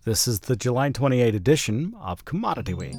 This is the July 28 edition of Commodity Week.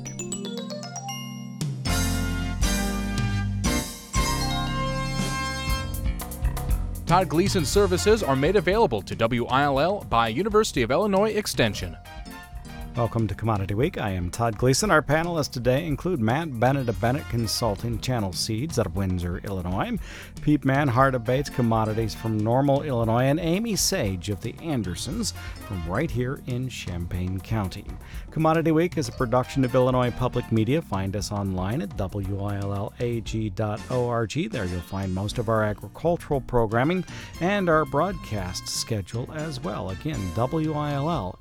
Todd Gleason services are made available to WILL by University of Illinois Extension. Welcome to Commodity Week. I am Todd Gleason. Our panelists today include Matt Bennett of Bennett Consulting, Channel Seeds out of Windsor, Illinois, Pete Manhart of Bates Commodities from Normal, Illinois, and Amy Sage of the Andersons from right here in Champaign County. Commodity Week is a production of Illinois Public Media. Find us online at willag.org. There you'll find most of our agricultural programming and our broadcast schedule as well. Again, willag.org.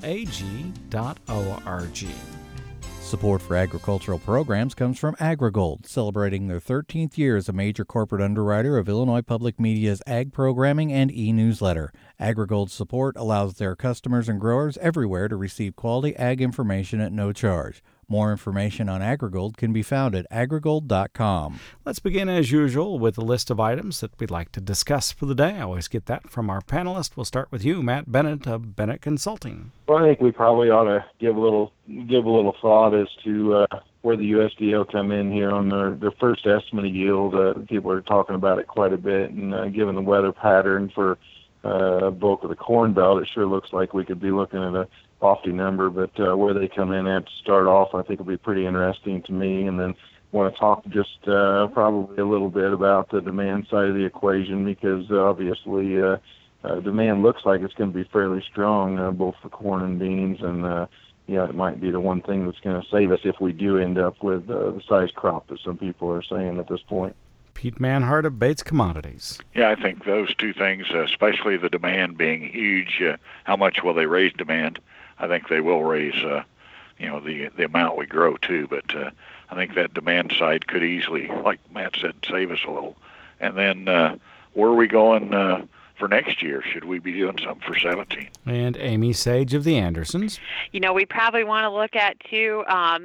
Support for agricultural programs comes from AgriGold, celebrating their 13th year as a major corporate underwriter of Illinois Public Media's ag programming and e-newsletter. AgriGold's support allows their customers and growers everywhere to receive quality ag information at no charge. More information on AgriGold can be found at agrigold.com. Let's begin, as usual, with a list of items that we'd like to discuss for the day. I always get that from our panelists. We'll start with you, Matt Bennett of Bennett Consulting. Well, I think we probably ought to give a little thought as to where the USDA will come in here on their first estimate of yield. People are talking about it quite a bit, and given the weather pattern for bulk of the Corn Belt, it sure looks like we could be looking at a lofty number, but where they come in at to start off, I think will be pretty interesting to me. And then want to talk just probably a little bit about the demand side of the equation, because obviously demand looks like it's going to be fairly strong, both for corn and beans, and it might be the one thing that's going to save us if we do end up with the size crop that some people are saying at this point. Pete Manhart of Bates Commodities. Yeah, I think those two things, especially the demand being huge, how much will they raise demand? I think they will raise, the amount we grow too. But I think that demand side could easily, like Matt said, save us a little. And then where are we going for next year? Should we be doing something for 17? And Amy Sage of the Andersons. We probably want to look at too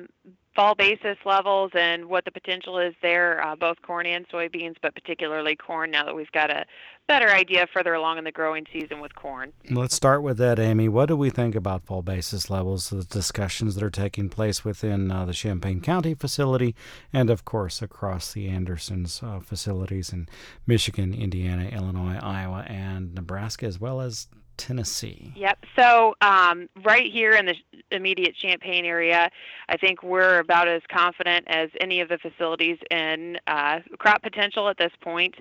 fall basis levels and what the potential is there, both corn and soybeans, but particularly corn now that we've got a better idea further along in the growing season with corn. Let's start with that, Amy. What do we think about fall basis levels, the discussions that are taking place within the Champaign County facility and, of course, across the Andersons facilities in Michigan, Indiana, Illinois, Iowa, and Nebraska, as well as Tennessee? Yep. So right here in the immediate Champaign area, I think we're about as confident as any of the facilities in crop potential at this point.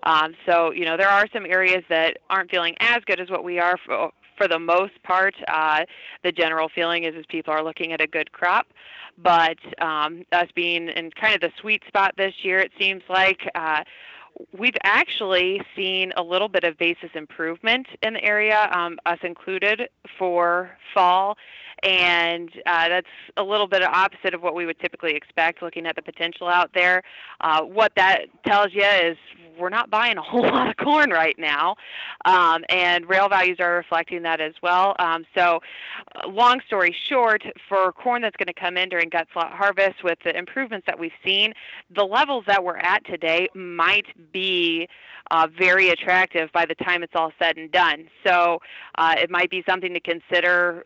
So, there are some areas that aren't feeling as good as what we are for the most part. The general feeling is people are looking at a good crop. But us being in kind of the sweet spot this year, it seems like we've actually seen a little bit of basis improvement in the area, us included, for fall. And that's a little bit opposite of what we would typically expect looking at the potential out there. What that tells you is we're not buying a whole lot of corn right now, and rail values are reflecting that as well. So long story short, for corn that's going to come in during gut slot harvest with the improvements that we've seen, the levels that we're at today might be very attractive by the time it's all said and done. So it might be something to consider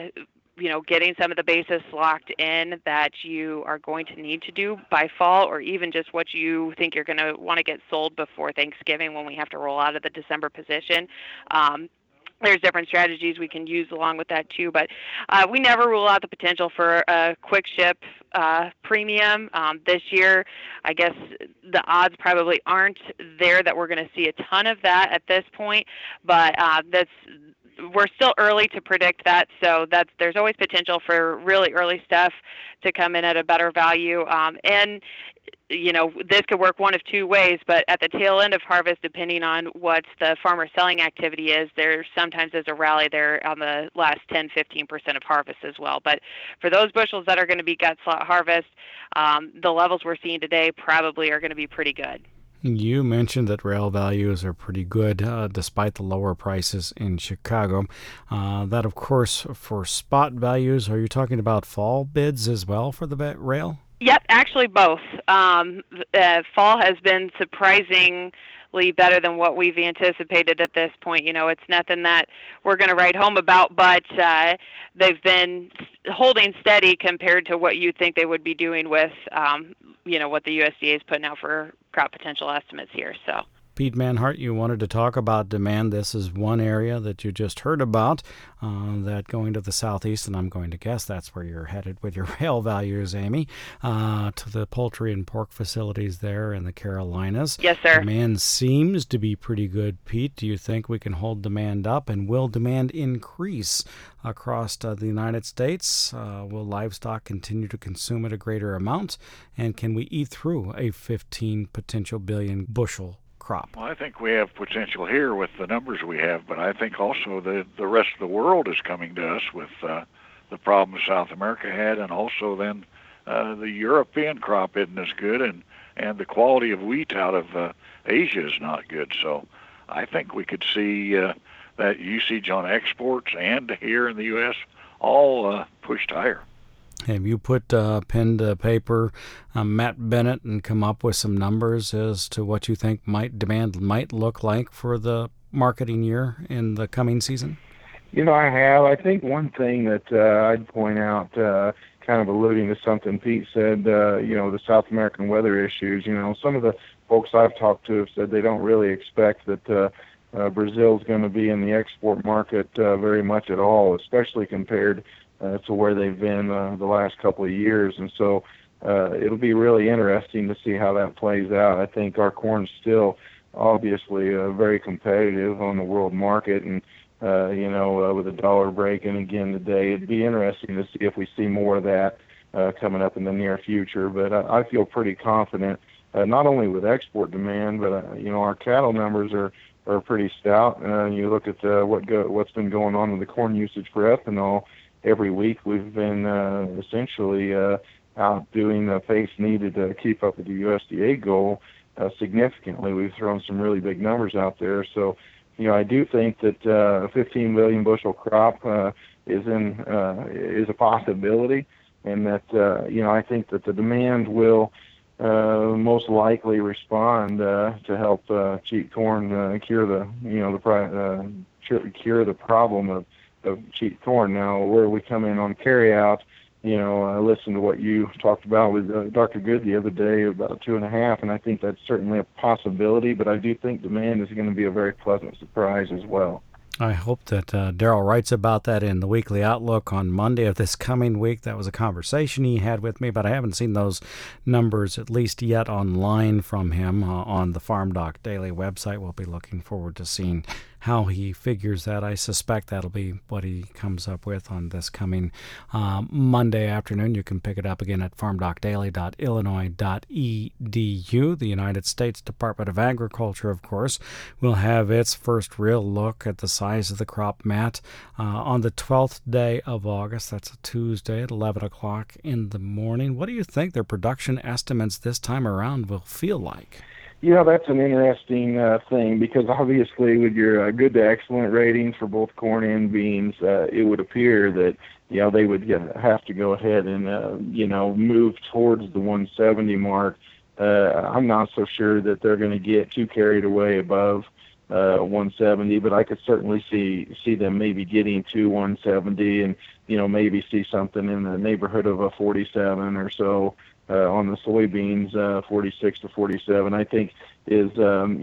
getting some of the basis locked in that you are going to need to do by fall, or even just what you think you're going to want to get sold before Thanksgiving when we have to roll out of the December position. There's different strategies we can use along with that too, but we never rule out the potential for a quick ship premium. This year, I guess the odds probably aren't there that we're going to see a ton of that at this point, but we're still early to predict that, so there's always potential for really early stuff to come in at a better value. And this could work one of two ways, but at the tail end of harvest, depending on what the farmer selling activity is, there sometimes is a rally there on the last 10-15% of harvest as well. But for those bushels that are going to be gut slot harvest, the levels we're seeing today probably are going to be pretty good. You mentioned that rail values are pretty good despite the lower prices in Chicago. That, of course, for spot values, are you talking about fall bids as well for the rail? Yep, actually both. Fall has been surprisingly significantly better than what we've anticipated at this point. It's nothing that we're going to write home about, but they've been holding steady compared to what you think they would be doing with, what the USDA is putting out for crop potential estimates here. So. Pete Manhart, you wanted to talk about demand. This is one area that you just heard about, that going to the southeast, and I'm going to guess that's where you're headed with your rail values, Amy, to the poultry and pork facilities there in the Carolinas. Yes, sir. Demand seems to be pretty good, Pete. Do you think we can hold demand up, and will demand increase across the United States? Will livestock continue to consume at a greater amount, and can we eat through a 15 potential billion bushel crop? Well, I think we have potential here with the numbers we have, but I think also the rest of the world is coming to us with the problems South America had, and also then the European crop isn't as good, and the quality of wheat out of Asia is not good. So I think we could see that usage on exports and here in the U.S. all pushed higher. Have you put pen to paper, Matt Bennett, and come up with some numbers as to what you think demand might look like for the marketing year in the coming season? I have. I think one thing that I'd point out, kind of alluding to something Pete said, the South American weather issues. Some of the folks I've talked to have said they don't really expect that Brazil's going to be in the export market very much at all, especially compared to where they've been the last couple of years. And so it'll be really interesting to see how that plays out. I think our corn's still obviously very competitive on the world market, and with a dollar breaking again today, it'd be interesting to see if we see more of that coming up in the near future. But I feel pretty confident, not only with export demand, but our cattle numbers are pretty stout. You look at what's been going on with the corn usage for ethanol. Every week we've been essentially outdoing the pace needed to keep up with the USDA goal significantly. We've thrown some really big numbers out there. So, I do think that a 15 million bushel crop is a possibility, and that I think that the demand will most likely respond to help cheap corn cure the problem of cheap corn. Now, where we come in on carryout, I listened to what you talked about with Dr. Good the other day about 2.5, and I think that's certainly a possibility, but I do think demand is going to be a very pleasant surprise as well. I hope that Darrell writes about that in the Weekly Outlook on Monday of this coming week. That was a conversation he had with me, but I haven't seen those numbers at least yet online from him on the Farm Doc Daily website. We'll be looking forward to seeing how he figures that. I suspect that'll be what he comes up with on this coming Monday afternoon. You can pick it up again at farmdocdaily.illinois.edu. The United States Department of Agriculture, of course, will have its first real look at the size of the crop, Matt, on the 12th day of August. That's a Tuesday at 11 o'clock in the morning. What do you think their production estimates this time around will feel like? That's an interesting thing, because obviously with your good to excellent ratings for both corn and beans, it would appear that they would have to go ahead and move towards the 170 mark. I'm not so sure that they're going to get too carried away above 170, but I could certainly see them maybe getting to 170, and maybe see something in the neighborhood of a 47 or so. On the soybeans, 46 to 47, I think is, as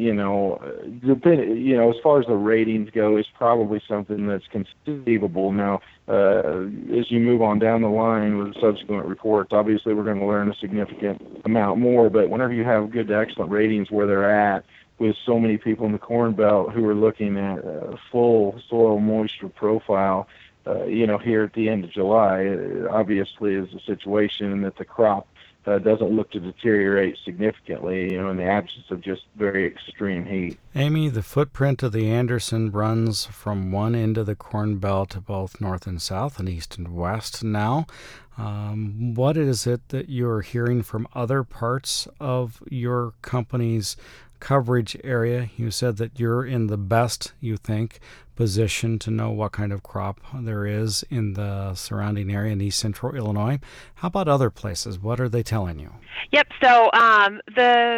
far as the ratings go, is probably something that's conceivable. Now, as you move on down the line with subsequent reports, obviously we're going to learn a significant amount more, but whenever you have good to excellent ratings where they're at, with so many people in the Corn Belt who are looking at full soil moisture profile, here at the end of July, obviously is a situation that the crop doesn't look to deteriorate significantly, in the absence of just very extreme heat. Amy, the footprint of the Anderson runs from one end of the Corn Belt, both north and south and east and west now. What is it that you're hearing from other parts of your company's coverage area? You said that you're in the best, you think, position to know what kind of crop there is in the surrounding area in east central Illinois. How about other places? What are they telling you? Yep. So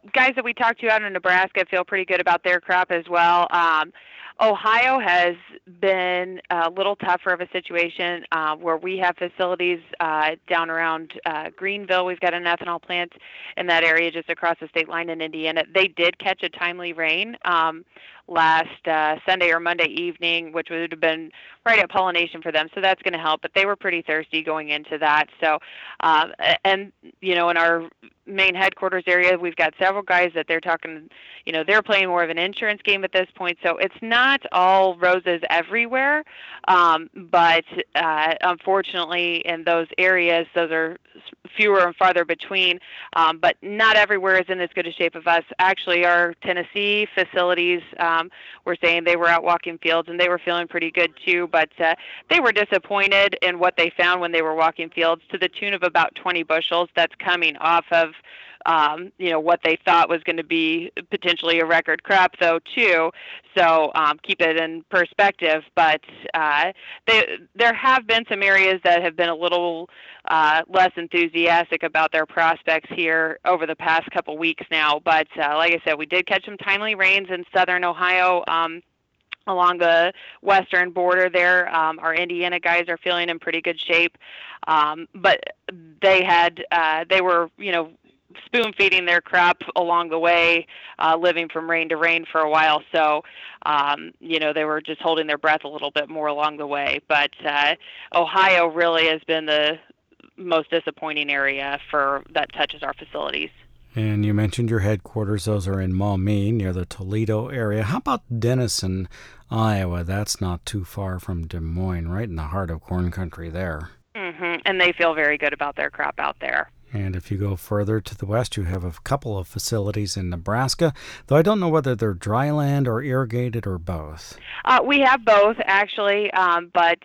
guys that we talked to out in Nebraska feel pretty good about their crop as well. Ohio has been a little tougher of a situation where we have facilities down around Greenville. We've got an ethanol plant in that area just across the state line in Indiana. They did catch a timely rain last Sunday or Monday evening, which would have been right at pollination for them. So that's going to help. But they were pretty thirsty going into that. So, and, in our main headquarters area, we've got several guys that they're talking, they're playing more of an insurance game at this point. So it's not all roses everywhere. But unfortunately, in those areas, those are fewer and farther between. But not everywhere is in as good a shape of us. Actually, our Tennessee facilities were saying they were out walking fields and they were feeling pretty good too. But they were disappointed in what they found when they were walking fields to the tune of about 20 bushels. That's coming off of what they thought was going to be potentially a record crop, though, too. So keep it in perspective. But there have been some areas that have been a little less enthusiastic about their prospects here over the past couple weeks now. But like I said, we did catch some timely rains in southern Ohio. Along the western border there, our Indiana guys are feeling in pretty good shape. But they were, spoon feeding their crop along the way, living from rain to rain for a while. So, they were just holding their breath a little bit more along the way. But Ohio really has been the most disappointing area that touches our facilities. And you mentioned your headquarters. Those are in Maumee, near the Toledo area. How about Denison, Iowa? That's not too far from Des Moines, right in the heart of corn country there. Mm-hmm. And they feel very good about their crop out there. And if you go further to the west, you have a couple of facilities in Nebraska, though I don't know whether they're dry land or irrigated or both. We have both, actually, but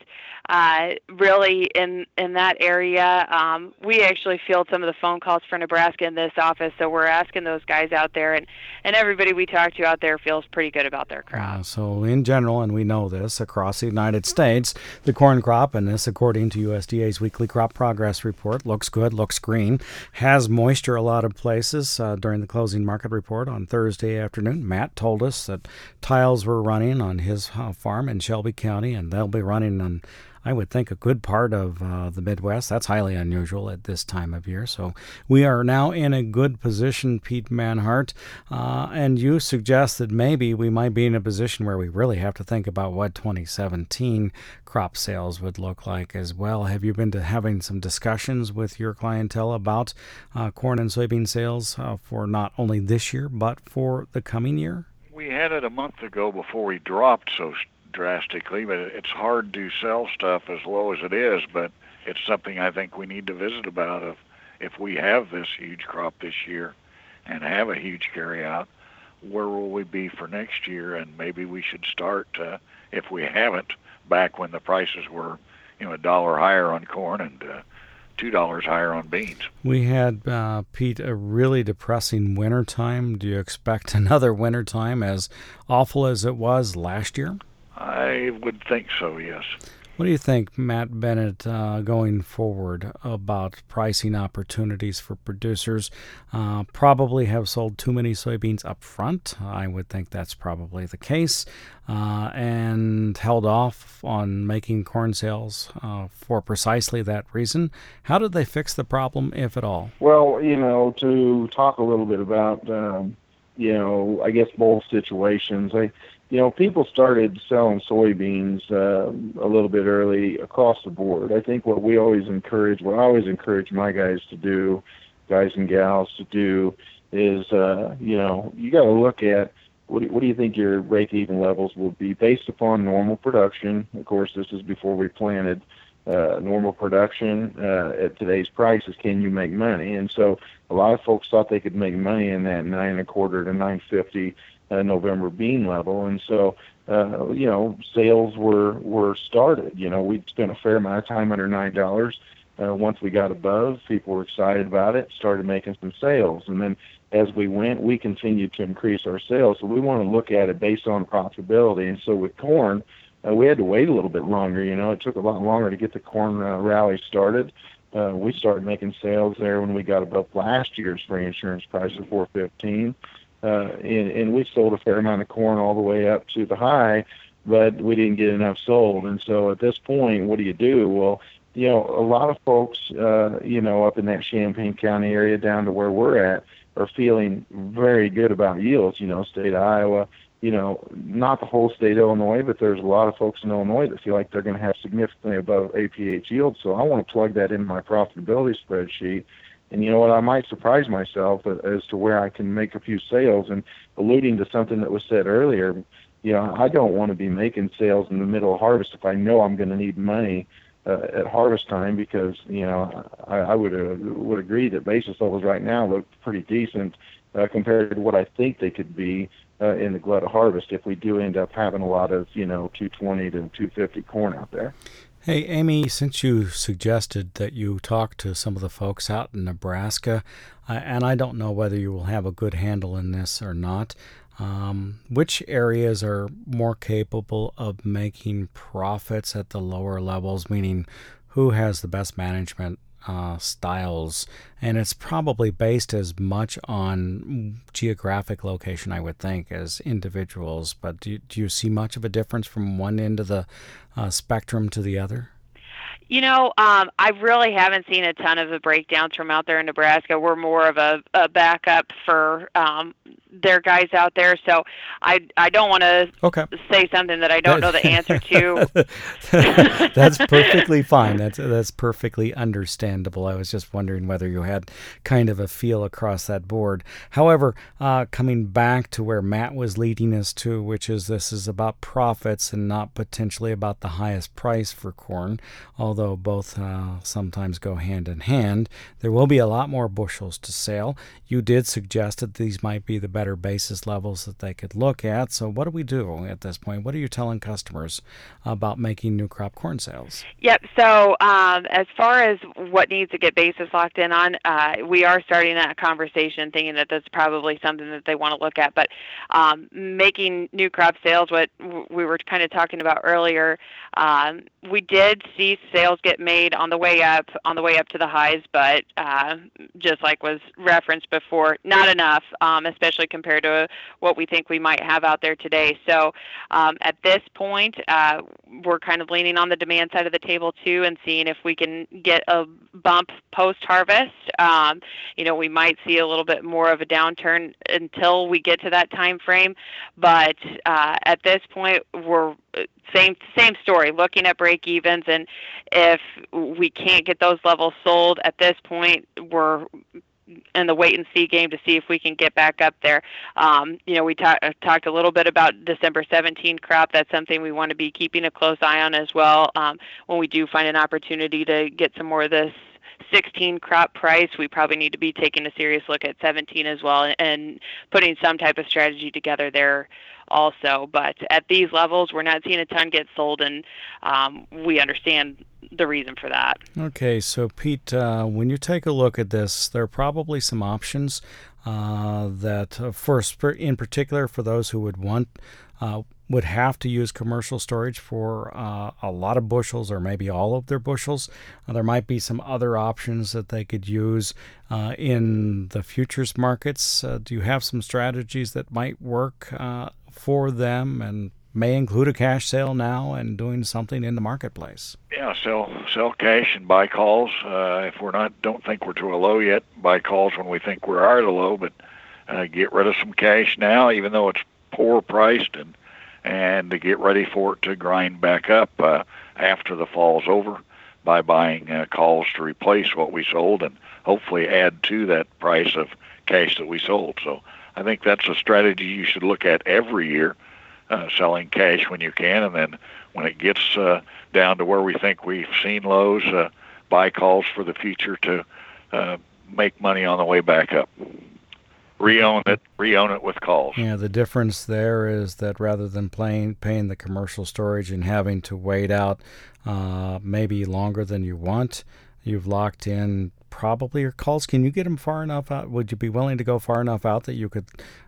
really in that area, we actually field some of the phone calls for Nebraska in this office, so we're asking those guys out there, and everybody we talk to out there feels pretty good about their crop. So in general, and we know this, across the United States, the corn crop, and this according to USDA's weekly crop progress report, looks good, looks green, has moisture a lot of places. During the closing market report on Thursday afternoon, Matt told us that tiles were running on his farm in Shelby County, and they'll be running on, I would think, a good part of the Midwest. That's highly unusual at this time of year. So we are now in a good position, Pete Manhart. And you suggest that maybe we might be in a position where we really have to think about what 2017 crop sales would look like as well. Have you been having some discussions with your clientele about corn and soybean sales for not only this year, but for the coming year? We had it a month ago before we dropped so drastically, but it's hard to sell stuff as low as it is, but it's something I think we need to visit about. If we have this huge crop this year and have a huge carryout, where will we be for next year? And maybe we should start, if we haven't, back when the prices were, $1 higher on corn and $2 higher on beans. We had, Pete, a really depressing winter time. Do you expect another winter time as awful as it was last year? I would think so, yes. What do you think, Matt Bennett, going forward about pricing opportunities for producers? Probably have sold too many soybeans up front. I would think that's probably the case. And held off on making corn sales for precisely that reason. How did they fix the problem, if at all? Well, to talk a little bit about, I guess both situations. People started selling soybeans a little bit early across the board. I think what I always encourage my guys and gals to do is, you got to look at what do you think your break-even levels will be based upon normal production. Of course, this is before we planted. Normal production at today's prices, can you make money? And so a lot of folks thought they could make money in that $9.25 to $9.50 November bean level, and so sales were started. We'd spent a fair amount of time under $9. Once we got above, people were excited about it, started making some sales, and then as we went, we continued to increase our sales. So we want to look at it based on profitability. And so with corn, we had to wait a little bit longer. It took a lot longer to get the corn rally started. We started making sales there when we got above last year's spring insurance price of $4.15, and we sold a fair amount of corn all the way up to the high, but we didn't get enough sold. And so at this point, what do you do? Well, a lot of folks, up in that Champaign County area down to where we're at are feeling very good about yields, state of Iowa, not the whole state of Illinois, but there's a lot of folks in Illinois that feel like they're going to have significantly above APH yield. So I want to plug that into my profitability spreadsheet. And you know what, I might surprise myself as to where I can make a few sales. And alluding to something that was said earlier, I don't want to be making sales in the middle of harvest if I know I'm going to need money at harvest time, because I would agree that basis levels right now look pretty decent compared to what I think they could be in the glut of harvest if we do end up having a lot of 220 to 250 corn out there. Hey, Amy, since you suggested that you talk to some of the folks out in Nebraska, and I don't know whether you will have a good handle in this or not, which areas are more capable of making profits at the lower levels, meaning who has the best management styles? And it's probably based as much on geographic location, I would think, as individuals. But do you see much of a difference from one end of the spectrum to the other? I really haven't seen a ton of the breakdowns from out there in Nebraska. We're more of a backup for their guys out there, so I don't want to say something that I don't know the answer to. That's perfectly fine. That's perfectly understandable. I was just wondering whether you had kind of a feel across that board. However, coming back to where Matt was leading us to, which is this is about profits and not potentially about the highest price for corn, although both sometimes go hand in hand. There will be a lot more bushels to sell. You did suggest that these might be the better basis levels that they could look at. So what do we do at this point? What are you telling customers about making new crop corn sales? Yep. So as far as what needs to get basis locked in on, we are starting that conversation thinking that that's probably something that they want to look at. But making new crop sales, what we were kind of talking about earlier, we did see sales get made on the way up to the highs, but just like was referenced before, not enough, especially compared to what we think we might have out there today. So at this point, we're kind of leaning on the demand side of the table too, and seeing if we can get a bump post-harvest. We might see a little bit more of a downturn until we get to that time frame, but at this point, we're same story, looking at break evens, and if we can't get those levels sold at this point, we're in the wait and see game to see if we can get back up there. We talked a little bit about December 17 crop. That's something we want to be keeping a close eye on as well. When we do find an opportunity to get some more of this 16 crop price, we probably need to be taking a serious look at 17 as well and putting some type of strategy together there also. But at these levels, we're not seeing a ton get sold, and we understand the reason for that. Okay, so Pete, when you take a look at this, there are probably some options that, first, in particular, for those who would have to use commercial storage for a lot of bushels or maybe all of their bushels. There might be some other options that they could use in the futures markets. Do you have some strategies that might work for them and may include a cash sale now and doing something in the marketplace? Yeah, sell cash and buy calls. If don't think we're to a low yet, buy calls when we think we are at a low, but get rid of some cash now, even though it's poor priced, and to get ready for it to grind back up after the fall's over by buying calls to replace what we sold and hopefully add to that price of cash that we sold. So I think that's a strategy you should look at every year, selling cash when you can, and then when it gets down to where we think we've seen lows, buy calls for the future to make money on the way back up. Re-own it with calls. Yeah, the difference there is that rather than paying the commercial storage and having to wait out maybe longer than you want, you've locked in probably your calls. Can you get them far enough out? Would you be willing to go far enough out that you could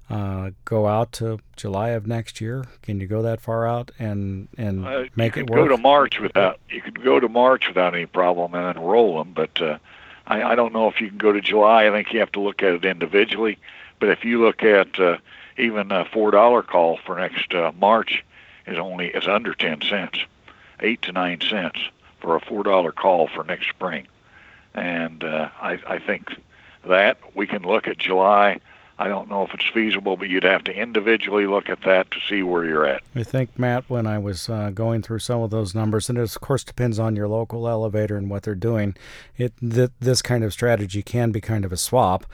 go out to July of next year? Can you go that far out and make it work? You could go to March without any problem and then roll them, but I don't know if you can go to July. I think you have to look at it individually. But if you look at even a $4 call for next March is under 10 cents, 8 to 9 cents for a $4 call for next spring. And I think that we can look at July. I don't know if it's feasible, but you'd have to individually look at that to see where you're at. I think, Matt, when I was going through some of those numbers, and it of course depends on your local elevator and what they're doing, this kind of strategy can be kind of a swap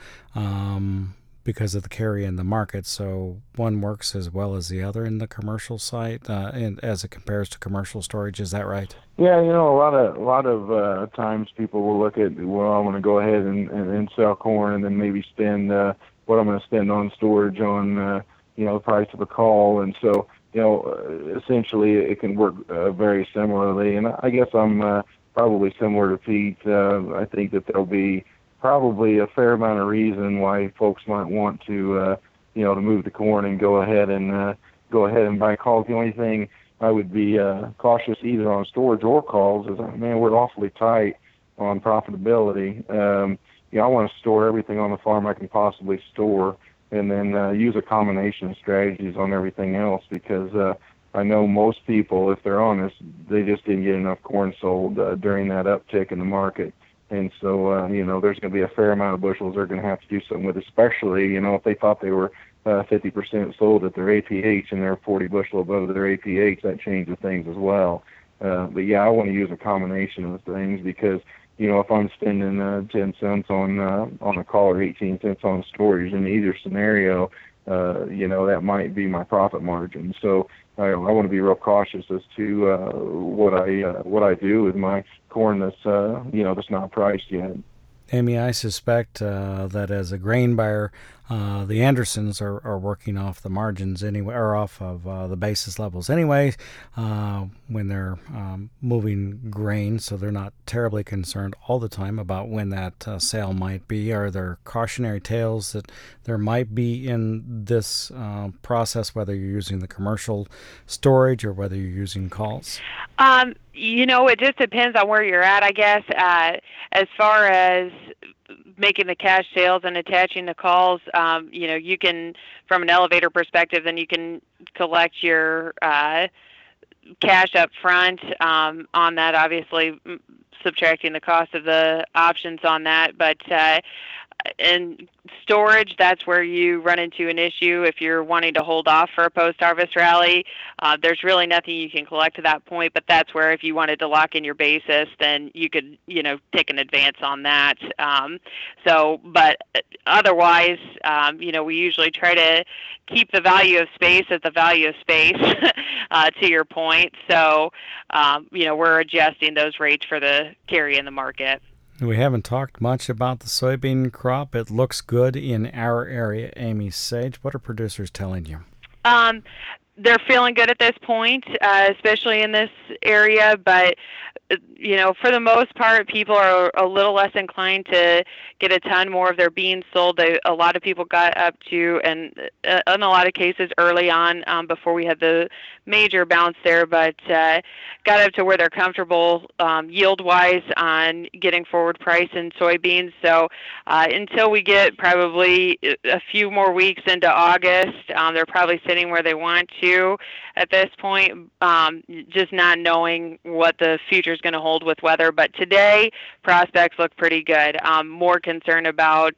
because of the carry in the market. So one works as well as the other in the commercial site, and as it compares to commercial storage. Is that right? Yeah, a lot of times people will look at, well, I want to go ahead and sell corn and then maybe spend what I'm going to spend on storage on, the price of a call. And so, essentially it can work very similarly. And I guess I'm probably similar to Pete. I think that there'll be probably a fair amount of reason why folks might want to, to move the corn and go ahead and buy calls. The only thing I would be cautious either on storage or calls is, we're awfully tight on profitability. I want to store everything on the farm I can possibly store, and then use a combination of strategies on everything else, because I know most people, if they're honest, they just didn't get enough corn sold during that uptick in the market. And so, there's going to be a fair amount of bushels they're going to have to do something with, especially, if they thought they were 50% sold at their APH and they're 40 bushel above their APH, that changes things as well. But yeah, I want to use a combination of things, because if I'm spending 10 cents on a call or 18 cents on storage, in either scenario, that might be my profit margin. So I want to be real cautious as to what I do with my corn that's that's not priced yet. Amy, I suspect that as a grain buyer, the Andersons are working off the margins anyway, or off of the basis levels anyway, when they're moving grain, so they're not terribly concerned all the time about when that sale might be. Are there cautionary tales that there might be in this process, whether you're using the commercial storage or whether you're using calls? It just depends on where you're at, I guess. As far as making the cash sales and attaching the calls, you can, from an elevator perspective, then you can collect your cash up front on that, obviously subtracting the cost of the options on that. But in storage, that's where you run into an issue if you're wanting to hold off for a post-harvest rally. There's really nothing you can collect to that point, but that's where if you wanted to lock in your basis, then you could, take an advance on that. But otherwise, we usually try to keep the value of space at the value of space, to your point. So, we're adjusting those rates for the carry in the market. We haven't talked much about the soybean crop. It looks good in our area. Amy Sage, what are producers telling you? They're feeling good at this point, especially in this area, but for the most part, people are a little less inclined to get a ton more of their beans sold. A lot of people got up to, and in a lot of cases early on, before we had the major bounce there, but got up to where they're comfortable yield-wise on getting forward price in soybeans. So until we get probably a few more weeks into August, they're probably sitting where they want to at this point, just not knowing what the future is going to hold with weather. But today, prospects look pretty good. More concerned about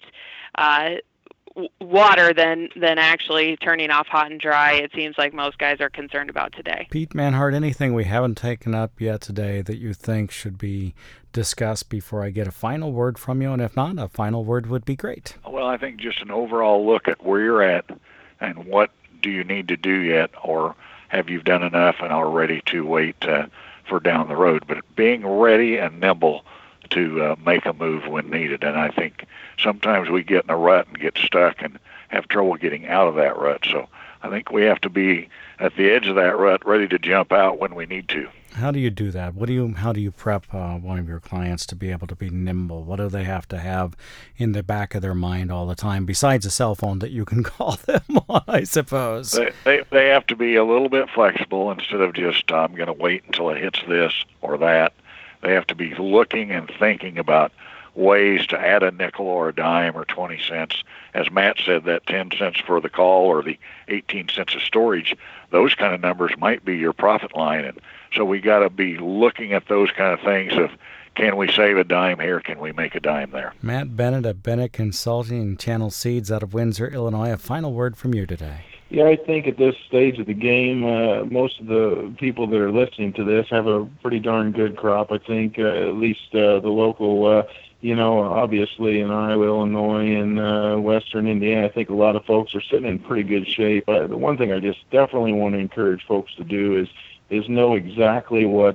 water than actually turning off hot and dry. It seems like most guys are concerned about today. Pete Manhart, anything we haven't taken up yet today that you think should be discussed before I get a final word from you? And if not, a final word would be great. Well, I think just an overall look at where you're at and what do you need to do yet, or have you done enough and are ready to wait for down the road. But being ready and nimble to make a move when needed. And I think sometimes we get in a rut and get stuck and have trouble getting out of that rut. So I think we have to be at the edge of that rut, ready to jump out when we need to. How do you do that? How do you prep one of your clients to be able to be nimble? What do they have to have in the back of their mind all the time, besides a cell phone that you can call them on, I suppose? They have to be a little bit flexible instead of just, I'm going to wait until it hits this or that. They have to be looking and thinking about ways to add a nickel or a dime or 20 cents. As Matt said, that 10 cents for the call or the 18 cents of storage, those kind of numbers might be your profit line. And so we got to be looking at those kind of things of, can we save a dime here? Can we make a dime there? Matt Bennett of Bennett Consulting and Channel Seeds out of Windsor, Illinois. A final word from you today. Yeah, I think at this stage of the game, most of the people that are listening to this have a pretty darn good crop. I think at least the local, obviously in Iowa, Illinois, and Western Indiana, I think a lot of folks are sitting in pretty good shape. The one thing I just definitely want to encourage folks to do is know exactly what,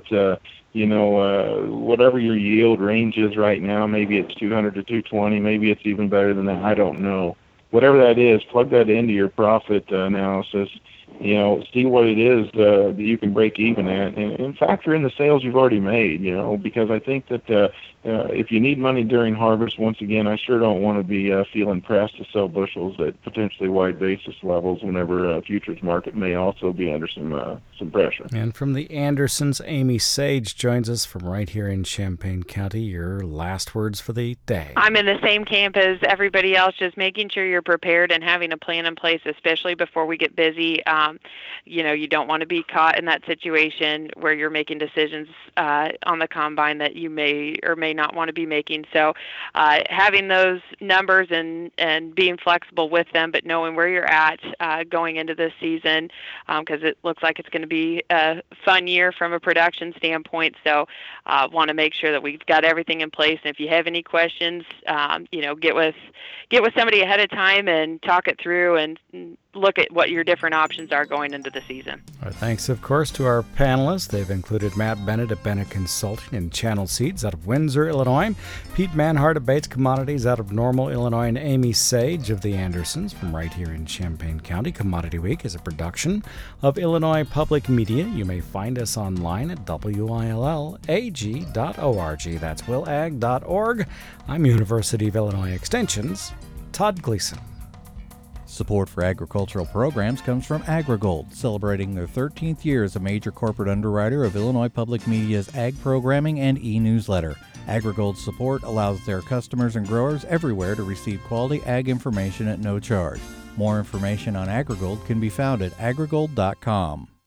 whatever your yield range is right now. Maybe it's 200 to 220. Maybe it's even better than that. I don't know. Whatever that is, plug that into your profit analysis. See what it is that you can break even at, and factor in the sales you've already made. Because I think that if you need money during harvest, once again, I sure don't want to be feeling pressed to sell bushels at potentially wide basis levels whenever futures market may also be under some pressure. And from the Andersons, Amy Sage joins us from right here in Champaign County. Your last words for the day. I'm in the same camp as everybody else, just making sure you're prepared and having a plan in place, especially before we get busy. You don't want to be caught in that situation where you're making decisions on the combine that you may or may not want to be making. So having those numbers and being flexible with them, but knowing where you're at going into this season, because it looks like it's going to be a fun year from a production standpoint. So want to make sure that we've got everything in place. And if you have any questions, get with somebody ahead of time and talk it through and look at what your different options are going into the season. Our thanks, of course, to our panelists. They've included Matt Bennett of Bennett Consulting and Channel Seeds out of Windsor, Illinois, Pete Manhart of Bates Commodities out of Normal, Illinois, and Amy Sage of the Andersons from right here in Champaign County. Commodity Week is a production of Illinois Public Media. You may find us online at WILLAG.org. That's willag.org. I'm University of Illinois Extension's Todd Gleason. Support for agricultural programs comes from AgriGold, celebrating their 13th year as a major corporate underwriter of Illinois Public Media's ag programming and e-newsletter. AgriGold's support allows their customers and growers everywhere to receive quality ag information at no charge. More information on AgriGold can be found at agrigold.com.